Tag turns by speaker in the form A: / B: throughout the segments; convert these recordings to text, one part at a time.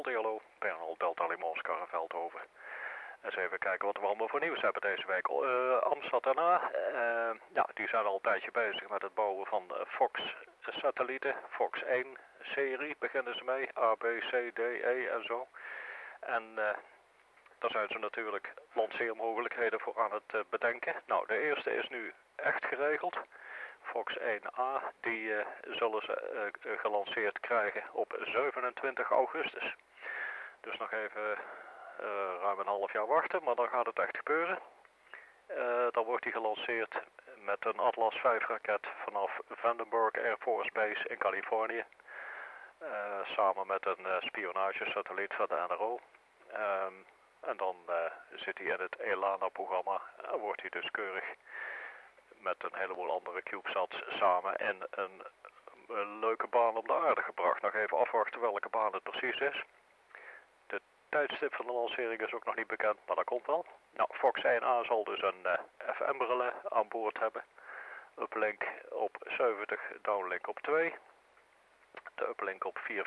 A: Hallo, Bernal Delta Limons Karreveld. Eens even kijken wat we allemaal voor nieuws hebben deze week. Amsat daarna, ja, die zijn al een tijdje bezig met het bouwen van Fox-satellieten. Fox 1 serie beginnen ze mee, A, B, C, D, E en zo. En daar zijn ze natuurlijk lanceermogelijkheden voor aan het bedenken. Nou, de eerste is nu echt geregeld. Fox 1A, die zullen ze gelanceerd krijgen op 27 augustus. Dus nog even ruim een half jaar wachten, maar dan gaat het echt gebeuren. Dan wordt die gelanceerd met een Atlas V raket vanaf Vandenberg Air Force Base in Californië. Samen met een spionagesatelliet van de NRO. En dan zit hij in het ELANA-programma en wordt hij dus keurig met een heleboel andere CubeSats samen in een leuke baan op de aarde gebracht. Nog even afwachten welke baan het precies is. De tijdstip van de lancering is ook nog niet bekend, maar dat komt wel. Nou, Fox 1A zal dus een FM-relais aan boord hebben. Uplink op 70, downlink op 2. De uplink op 435.180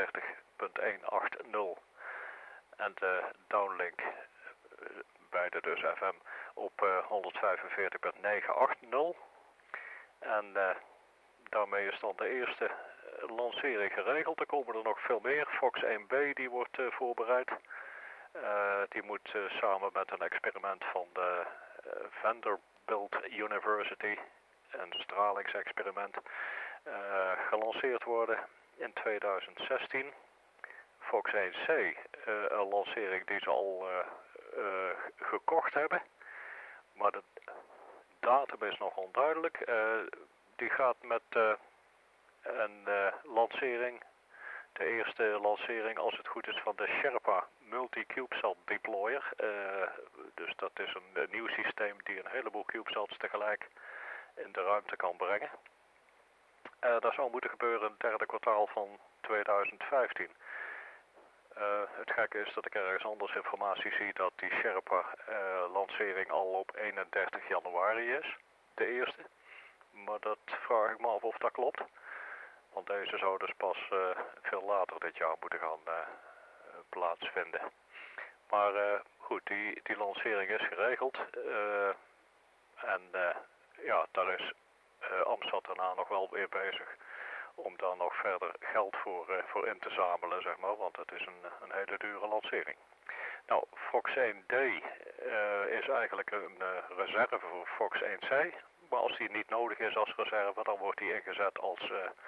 A: en de downlink, beide dus FM, op 145.980. En daarmee is dan de eerste lancering geregeld. Er komen er nog veel meer. Fox 1B die wordt voorbereid. Die moet samen met een experiment van de Vanderbilt University, een stralingsexperiment, gelanceerd worden in 2016. Fox 1C, een lancering die ze al gekocht hebben. Maar de datum is nog onduidelijk. Die gaat met een lancering, de eerste lancering als het goed is van de Sherpa Multi-CubeSat Deployer. Dus dat is een nieuw systeem die een heleboel CubeSats tegelijk in de ruimte kan brengen. Dat zou moeten gebeuren in het derde kwartaal van 2015. Het gekke is dat ik ergens anders informatie zie dat die Sherpa-lancering al op 31 januari is, de eerste. Maar dat vraag ik me af of dat klopt. Want deze zou dus pas veel later dit jaar moeten gaan plaatsvinden. Maar goed, die lancering is geregeld. En ja, daar is Amsat daarna nog wel weer bezig om daar nog verder geld voor in te zamelen, zeg maar. Want het is een hele dure lancering. Nou, Fox 1D is eigenlijk een reserve voor Fox 1C. Maar als die niet nodig is als reserve, dan wordt die ingezet als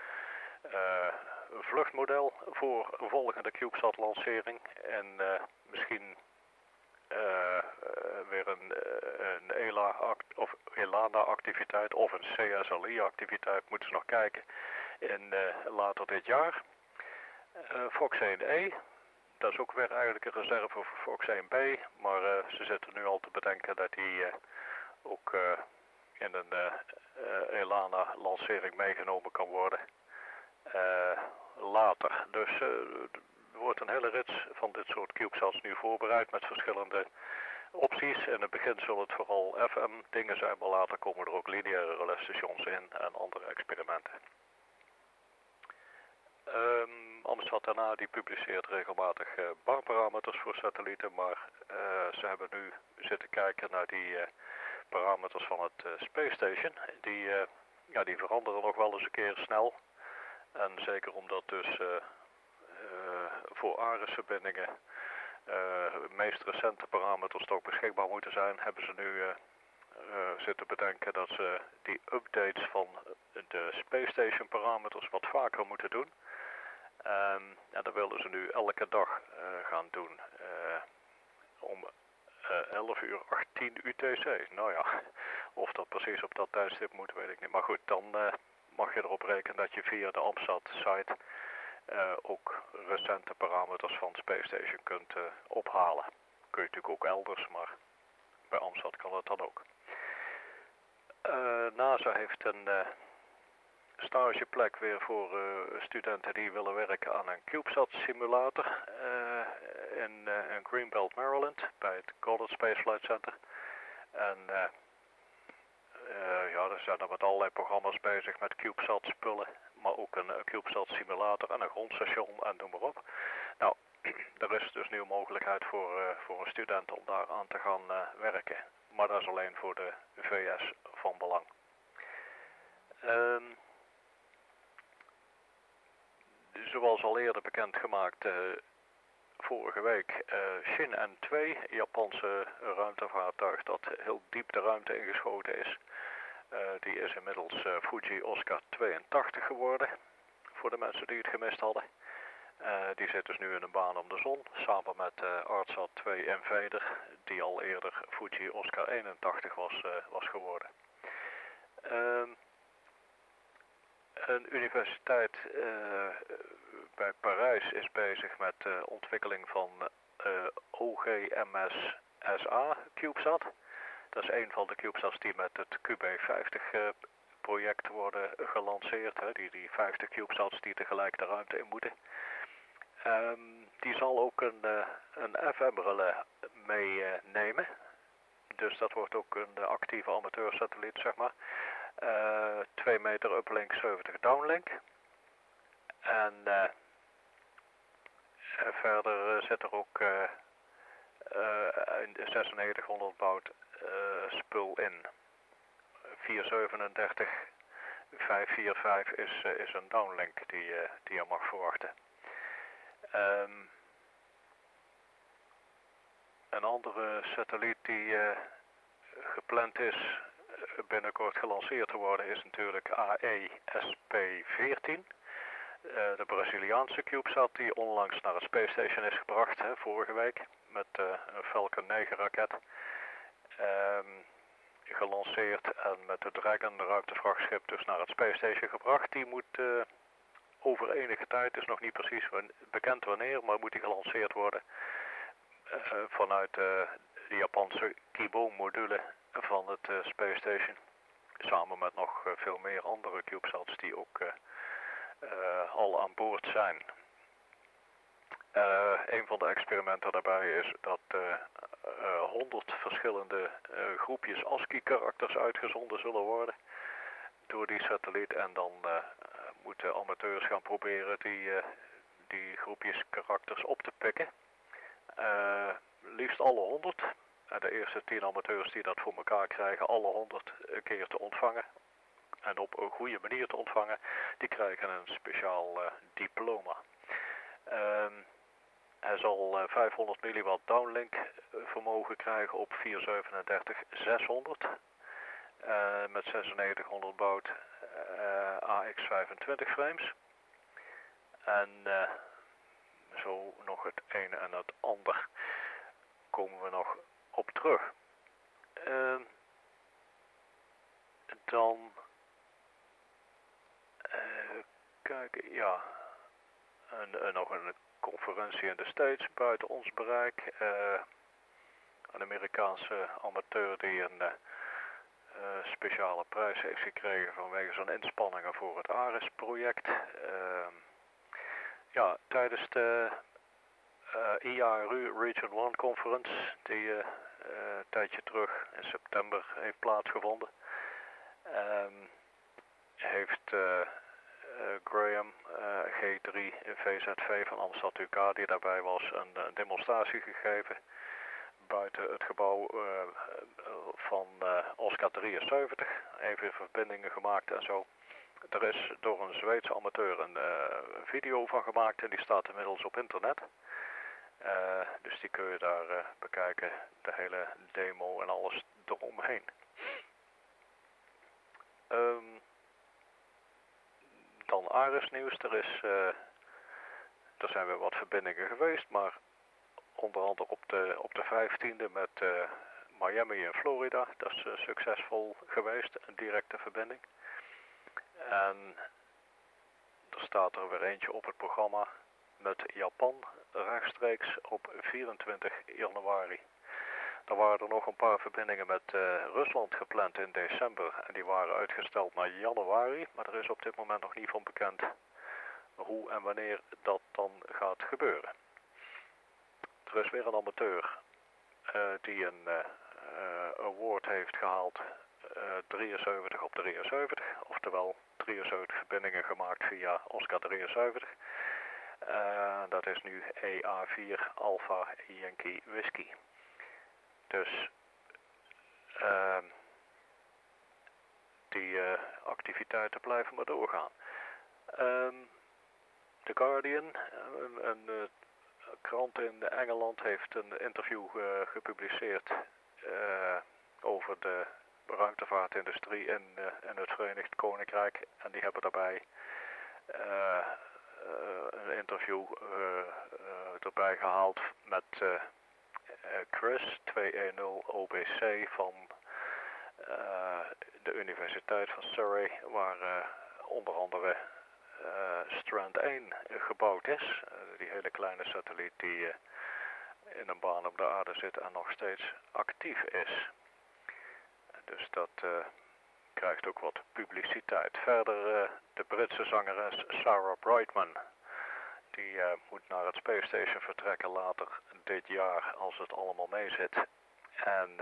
A: vluchtmodel voor volgende CubeSat lancering. En misschien weer een ELANA activiteit of een CSLI activiteit, moeten ze nog kijken in later dit jaar. Fox 1E, dat is ook weer eigenlijk een reserve voor Fox 1B, maar ze zitten nu al te bedenken dat die ook in een ELANA lancering meegenomen kan worden later. Dus er wordt een hele rits van dit soort CubeSats nu voorbereid met verschillende opties. In het begin zullen het vooral FM dingen zijn, maar later komen er ook lineaire relaisstations in en andere experimenten. Amsat daarna die publiceert regelmatig baanparameters voor satellieten, maar ze hebben nu zitten kijken naar die parameters van het Space Station. Die veranderen nog wel eens een keer snel. En zeker omdat dus voor ARIS-verbindingen de meest recente parameters toch beschikbaar moeten zijn, hebben ze nu zitten bedenken dat ze die updates van de Space Station parameters wat vaker moeten doen. En dat willen ze nu elke dag gaan doen. Om 11:18 UTC. Nou ja, of dat precies op dat tijdstip moet, weet ik niet. Maar goed, dan mag je erop rekenen dat je via de Amsat-site ook recente parameters van Space Station kunt ophalen. Kun je natuurlijk ook elders, maar bij Amsat kan het dan ook. NASA heeft een stageplek weer voor studenten die willen werken aan een CubeSat simulator in Greenbelt, Maryland, bij het Goddard Space Flight Center. En ja, er zijn er met allerlei programma's bezig met CubeSat spullen, maar ook een CubeSat simulator en een grondstation en noem maar op. Nou, nu een mogelijkheid voor een student om daar aan te gaan werken. Maar dat is alleen voor de VS van belang. Zoals al eerder bekendgemaakt vorige week, Shin-2, Japanse ruimtevaartuig dat heel diep de ruimte ingeschoten is. Die is inmiddels Fuji Oscar 82 geworden, voor de mensen die het gemist hadden. Die zit dus nu in een baan om de zon, samen met ARTSAT 2 Invader, die al eerder Fuji Oscar 81 was geworden. Een universiteit bij Parijs is bezig met de ontwikkeling van OGMS-SA CubeSat. Dat is een van de CubeSats die met het QB50 project worden gelanceerd. Hè, die 50 CubeSats die tegelijk de ruimte in moeten. Die zal ook een FM-relais meenemen. Dus dat wordt ook een actieve amateursatelliet, zeg maar. 2 meter uplink, 70 downlink. En verder zit er ook een 9600 baud spul in. 437 545 is een downlink die je mag verwachten. Een andere satelliet die gepland is binnenkort gelanceerd te worden is natuurlijk AESP-14. De Braziliaanse CubeSat die onlangs naar het Space Station is gebracht, vorige week, met een Falcon 9 raket. Gelanceerd en met de Dragon, de ruimtevrachtschip, dus naar het Space Station gebracht. Die moet over enige tijd, is nog niet precies bekend wanneer, maar moet die gelanceerd worden vanuit de Japanse Kibo-module van het Space Station. Samen met nog veel meer andere CubeSats die ook al aan boord zijn. Een van de experimenten daarbij is dat 100 verschillende groepjes ASCII-karakters uitgezonden zullen worden door die satelliet. En dan moeten amateurs gaan proberen die groepjes karakters op te pikken. Liefst alle 100. En de eerste 10 amateurs die dat voor elkaar krijgen, alle 100 een keer te ontvangen. En op een goede manier te ontvangen, die krijgen een speciaal diploma. Hij zal 500 milliwatt downlink vermogen krijgen op 437-600. Met 9600 baud AX25 frames. En zo nog het een en het ander komen we nog op terug. Dan kijken, ja, nog een conferentie in de States buiten ons bereik. Een Amerikaanse amateur die een speciale prijs heeft gekregen vanwege zijn inspanningen voor het ARES-project. Ja, tijdens de IARU Region 1 Conference, die een tijdje terug in september heeft plaatsgevonden, heeft Graham G3 VZV van Amstad UK, die daarbij was, een demonstratie gegeven buiten het gebouw van Oscar 73. Even verbindingen gemaakt en zo. Er is door een Zweedse amateur een video van gemaakt en die staat inmiddels op internet. Dus die kun je daar bekijken, de hele demo en alles eromheen. Dan ARES nieuws. Er zijn weer wat verbindingen geweest, maar onder andere op de 15e met Miami in Florida. Dat is succesvol geweest, een directe verbinding. En er staat er weer eentje op het programma met Japan rechtstreeks op 24 januari. Er waren er nog een paar verbindingen met Rusland gepland in december en die waren uitgesteld naar januari, maar er is op dit moment nog niet van bekend hoe en wanneer dat dan gaat gebeuren. Er is weer een amateur die een award heeft gehaald, 73 op 73, oftewel 73 verbindingen gemaakt via Oscar 73. Dat is nu EA4 Alpha Yankee Whiskey. Dus die activiteiten blijven maar doorgaan. The Guardian, een krant in Engeland, heeft een interview gepubliceerd over de ruimtevaartindustrie in het Verenigd Koninkrijk. En die hebben daarbij een interview erbij gehaald met Chris 210 OBC van de Universiteit van Surrey, waar onder andere Strand 1 gebouwd is. Die hele kleine satelliet die in een baan om de aarde zit en nog steeds actief is. Dus dat krijgt ook wat publiciteit. Verder de Britse zangeres Sarah Brightman. Die moet naar het Space Station vertrekken later dit jaar als het allemaal meezit. En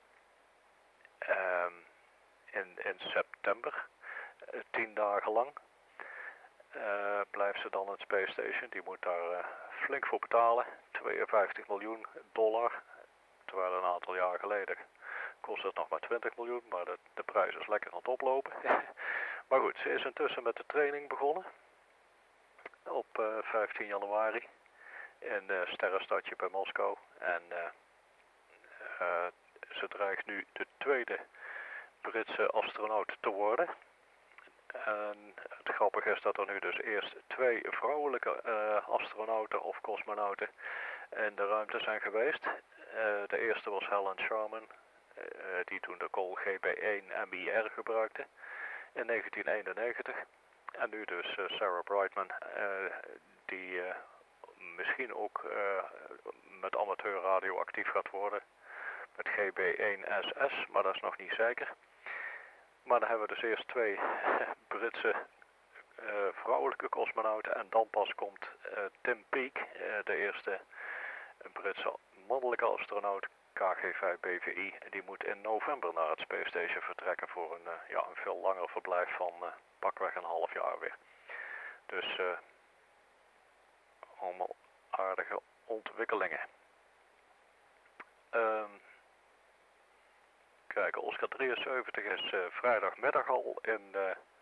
A: in september, 10 dagen lang, blijft ze dan in het Space Station. Die moet daar flink voor betalen, $52 miljoen. Terwijl een aantal jaar geleden kost het nog maar 20 miljoen, maar de prijs is lekker aan het oplopen. Maar goed, ze is intussen met de training begonnen. Op 15 januari in Sterrenstadje bij Moskou. En ze dreigt nu de tweede Britse astronaut te worden. En het grappige is dat er nu dus eerst 2 vrouwelijke astronauten of cosmonauten in de ruimte zijn geweest. De eerste was Helen Sharman, die toen de Col GB1-MIR gebruikte in 1991. En nu dus Sarah Brightman, die misschien ook met amateurradio actief gaat worden met GB1SS, maar dat is nog niet zeker. Maar dan hebben we dus eerst 2 Britse vrouwelijke cosmonauten en dan pas komt Tim Peake, de eerste Britse mannelijke astronaut, KG5BVI. Die moet in november naar het Space Station vertrekken voor een veel langer verblijf van pakweg een half jaar weer. Dus allemaal aardige ontwikkelingen. Kijk, Oscar 73 is vrijdagmiddag al in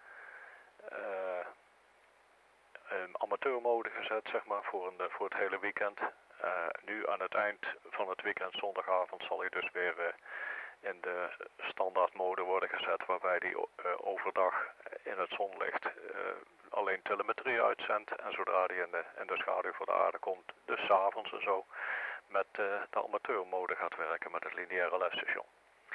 A: amateurmode gezet, zeg maar, voor het hele weekend. Nu aan het eind van het weekend, zondagavond, zal hij dus weer in de standaardmode worden gezet, waarbij hij overdag in het zonlicht alleen telemetrie uitzendt. En zodra hij in de schaduw voor de aarde komt, dus 's avonds en zo, met de amateurmode gaat werken met het lineaire lesstation.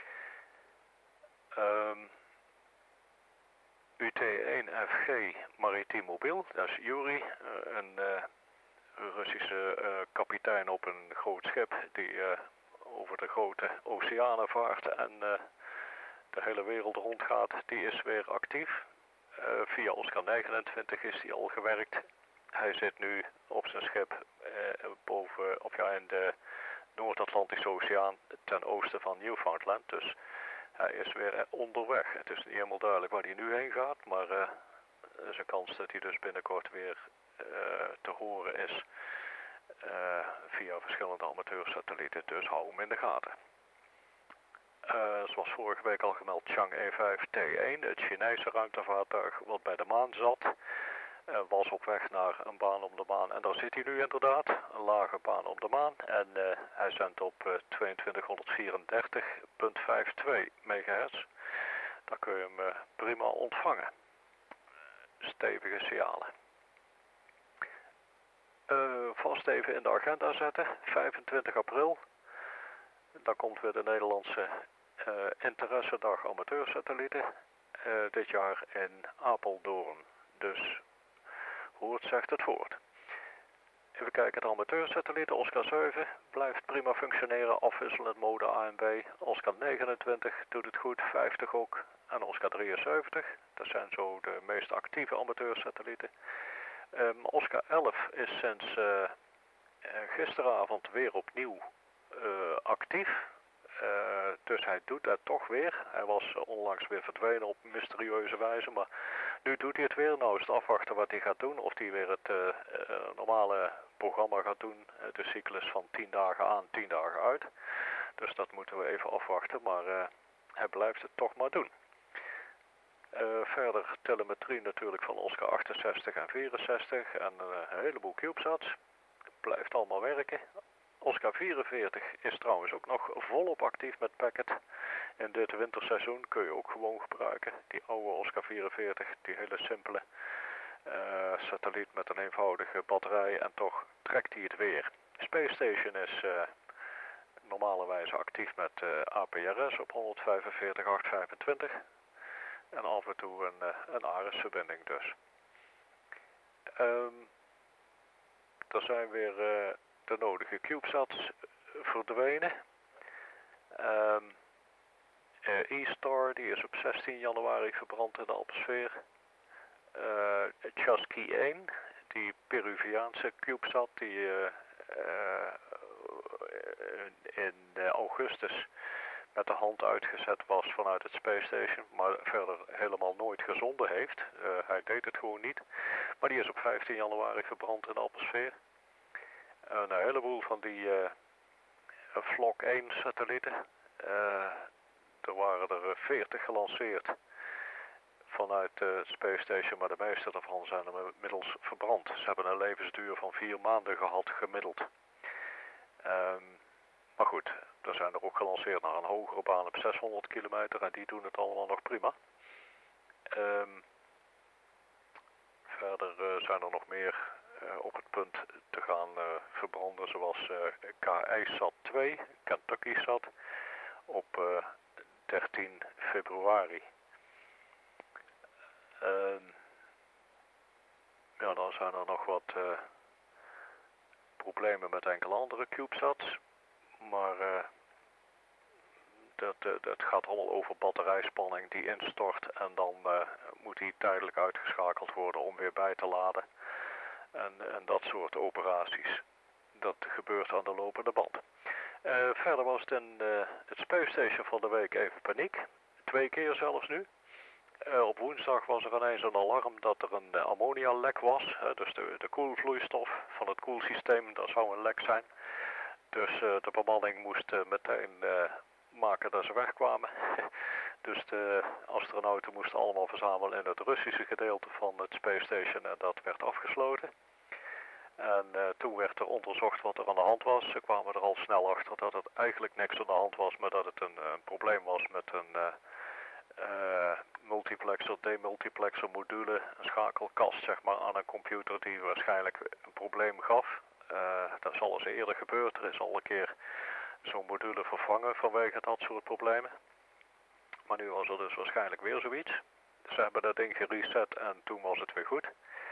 A: UT-1FG Maritiem Mobiel, dat is Yuri, een Russische kapitein op een groot schip die over de grote oceanen vaart en de hele wereld rondgaat. Die is weer actief. Via Oscar 29 is hij al gewerkt. Hij zit nu op zijn schip in de Noord-Atlantische Oceaan ten oosten van Newfoundland. Dus hij is weer onderweg. Het is niet helemaal duidelijk waar hij nu heen gaat, maar er is een kans dat hij dus binnenkort weer te horen is via verschillende amateursatellieten. Dus hou hem in de gaten. Zoals vorige week al gemeld, Chang'e 5T1, het Chinese ruimtevaartuig wat bij de maan zat, was op weg naar een baan om de maan. En daar zit hij nu inderdaad, een lage baan om de maan. En hij zendt op 2234.52 megahertz. Daar kun je hem prima ontvangen. Stevige signalen. Vast even in de agenda zetten, 25 april. Dan komt weer de Nederlandse interessedag amateursatellieten. Dit jaar in Apeldoorn. Dus hoe het zegt het voort. Even kijken, de amateursatellieten. Oscar 7 blijft prima functioneren, afwisselend mode A en B. Oscar 29 doet het goed, 50 ook. En Oscar 73, dat zijn zo de meest actieve amateursatellieten. Oscar 11 is sinds gisteravond weer opnieuw actief. Dus hij doet dat toch weer. Hij was onlangs weer verdwenen op mysterieuze wijze, maar Nu doet hij het weer, nou is het afwachten wat hij gaat doen. Of hij weer het normale programma gaat doen. De cyclus van 10 dagen aan, 10 dagen uit. Dus dat moeten we even afwachten, maar hij blijft het toch maar doen. Verder telemetrie natuurlijk van Oscar 68 en 64 en een heleboel CubeSats. Blijft allemaal werken. Oscar 44 is trouwens ook nog volop actief met Packet. In dit winterseizoen kun je ook gewoon gebruiken. Die oude Oscar 44, die hele simpele satelliet met een eenvoudige batterij en toch trekt hij het weer. Space Station is normalerwijze actief met APRS op 145.825 en af en toe een ARIS-verbinding dus. Er zijn weer de nodige CubeSats verdwenen. E-Star die is op 16 januari verbrand in de atmosfeer. Chasqui 1, die Peruviaanse CubeSat die in augustus met de hand uitgezet was vanuit het Space Station, maar verder helemaal nooit gezonden heeft. Hij deed het gewoon niet. Maar die is op 15 januari verbrand in de atmosfeer. Een heleboel van die Flock 1 satellieten. Er waren er 40 gelanceerd vanuit het Space Station, maar de meeste daarvan zijn er inmiddels verbrand. Ze hebben een levensduur van 4 maanden gehad gemiddeld. Maar goed, er zijn er ook gelanceerd naar een hogere baan op 600 kilometer en die doen het allemaal nog prima. Verder zijn er nog meer op het punt te gaan verbranden, zoals KI-SAT 2, Kentucky-SAT, op 13 februari. Ja, dan zijn er nog wat problemen met enkele andere CubeSats, maar dat gaat allemaal over batterijspanning die instort en dan moet die tijdelijk uitgeschakeld worden om weer bij te laden en dat soort operaties. Dat gebeurt aan de lopende band. Verder was het in het Space Station van de week even paniek, 2 keer zelfs nu. Op woensdag was er ineens een alarm dat er een ammonialek was, dus de koelvloeistof van het koelsysteem, dat zou een lek zijn. Dus de bemanning moest meteen maken dat ze wegkwamen. Dus de astronauten moesten allemaal verzamelen in het Russische gedeelte van het Space Station en dat werd afgesloten. En toen werd er onderzocht wat er aan de hand was. Ze kwamen er al snel achter dat het eigenlijk niks aan de hand was, maar dat het een probleem was met een multiplexer, demultiplexer module, een schakelkast zeg maar aan een computer die waarschijnlijk een probleem gaf. Dat is al eens eerder gebeurd. Er is al een keer zo'n module vervangen vanwege dat soort problemen. Maar nu was er dus waarschijnlijk weer zoiets. Ze hebben dat ding gereset en toen was het weer goed.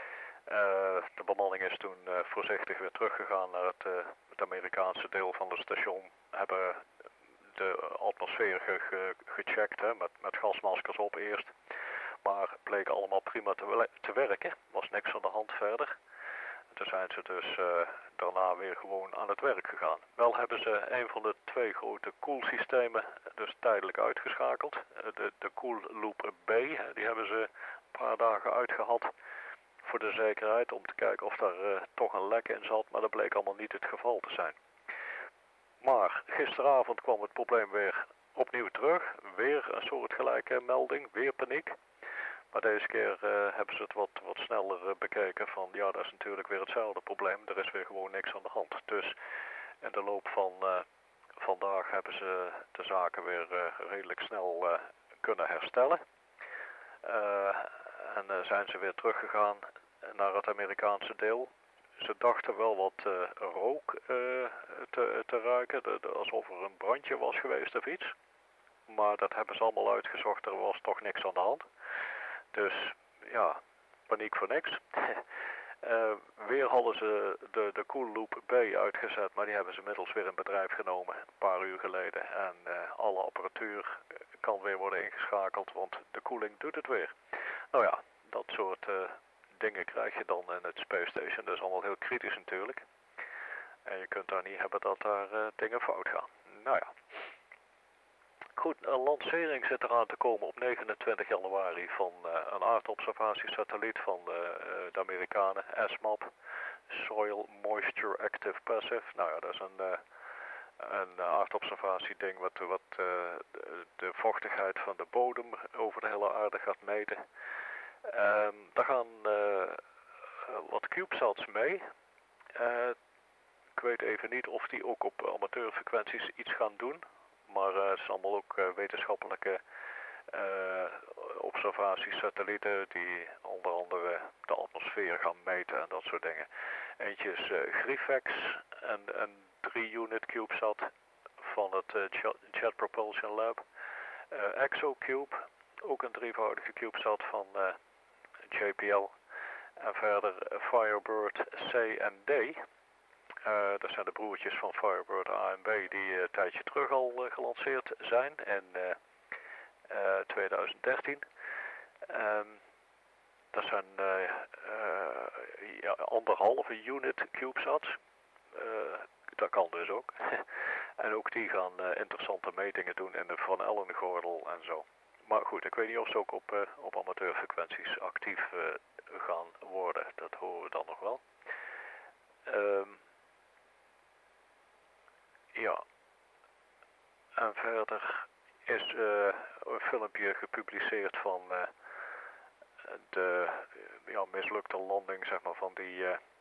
A: De bemanning is toen voorzichtig weer teruggegaan naar het Amerikaanse deel van het station. Hebben de atmosfeer gecheckt met gasmaskers op eerst. Maar het bleek allemaal prima te werken. Was niks aan de hand verder. Toen zijn ze dus daarna weer gewoon aan het werk gegaan. Wel hebben ze een van de 2 grote koelsystemen dus tijdelijk uitgeschakeld. De koelloop B, die hebben ze een paar dagen uitgehad voor de zekerheid om te kijken of daar toch een lek in zat. Maar dat bleek allemaal niet het geval te zijn. Maar gisteravond kwam het probleem weer opnieuw terug. Weer een soortgelijke melding, weer paniek. Maar deze keer hebben ze het wat sneller bekeken van ja, dat is natuurlijk weer hetzelfde probleem. Er is weer gewoon niks aan de hand. Dus in de loop van vandaag hebben ze de zaken weer redelijk snel kunnen herstellen. En zijn ze weer teruggegaan naar het Amerikaanse deel. Ze dachten wel wat rook te ruiken, alsof er een brandje was geweest of iets. Maar dat hebben ze allemaal uitgezocht, er was toch niks aan de hand. Dus ja, paniek voor niks. Weer hadden ze de Koelloop B uitgezet, maar die hebben ze inmiddels weer in bedrijf genomen, een paar uur geleden. En alle apparatuur kan weer worden ingeschakeld, want de koeling doet het weer. Nou ja, dat soort dingen krijg je dan in het Space Station. Dat is allemaal heel kritisch natuurlijk. En je kunt daar niet hebben dat daar dingen fout gaan. Nou ja. Goed, een lancering zit eraan te komen op 29 januari van een aardobservatiesatelliet van de Amerikanen, SMAP, Soil Moisture Active Passive. Nou ja, dat is een aardobservatieding wat de vochtigheid van de bodem over de hele aarde gaat meten. Daar gaan wat CubeSats mee. Ik weet even niet of die ook op amateurfrequenties iets gaan doen. Maar het zijn allemaal ook wetenschappelijke observatiesatellieten die onder andere de atmosfeer gaan meten en dat soort dingen. Eentje is GRIFEX, een 3-unit CubeSat van het Jet Propulsion Lab. ExoCube, ook een drievoudige CubeSat van JPL. En verder Firebird C en D. Dat zijn de broertjes van Firebird A en B die een tijdje terug al gelanceerd zijn in 2013. Dat zijn anderhalve unit CubeSats. Dat kan dus ook. En ook die gaan interessante metingen doen in de Van Allen-gordel en zo. Maar goed, ik weet niet of ze ook op amateurfrequenties actief gaan worden. Dat horen we dan nog wel. Ja. En verder is een filmpje gepubliceerd van de mislukte landing, zeg maar, van die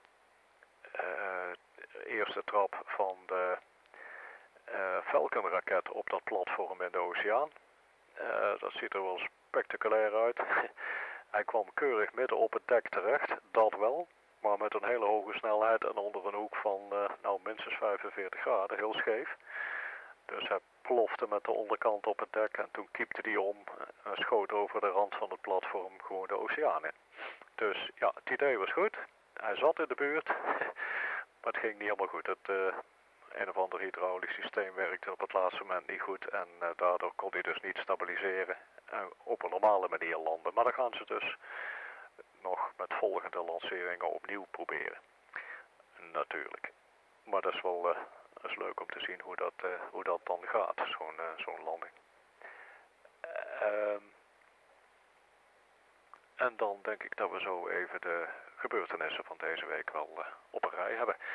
A: eerste trap van de Falcon-raket op dat platform in de oceaan. Dat ziet er wel spectaculair uit. Hij kwam keurig midden op het dek terecht, dat wel. Maar met een hele hoge snelheid en onder een hoek van minstens 45 graden, heel scheef. Dus hij plofte met de onderkant op het dek en toen kiepte hij om en schoot over de rand van het platform gewoon de oceaan in. Dus ja, het idee was goed. Hij zat in de buurt, maar het ging niet helemaal goed. Het een of ander hydraulisch systeem werkte op het laatste moment niet goed en daardoor kon hij dus niet stabiliseren en op een normale manier landen. Maar dan gaan ze dus nog met volgende lanceringen opnieuw proberen. Natuurlijk. Maar dat is wel leuk om te zien hoe dat dan gaat, zo'n landing. En dan denk ik dat we zo even de gebeurtenissen van deze week wel op een rij hebben.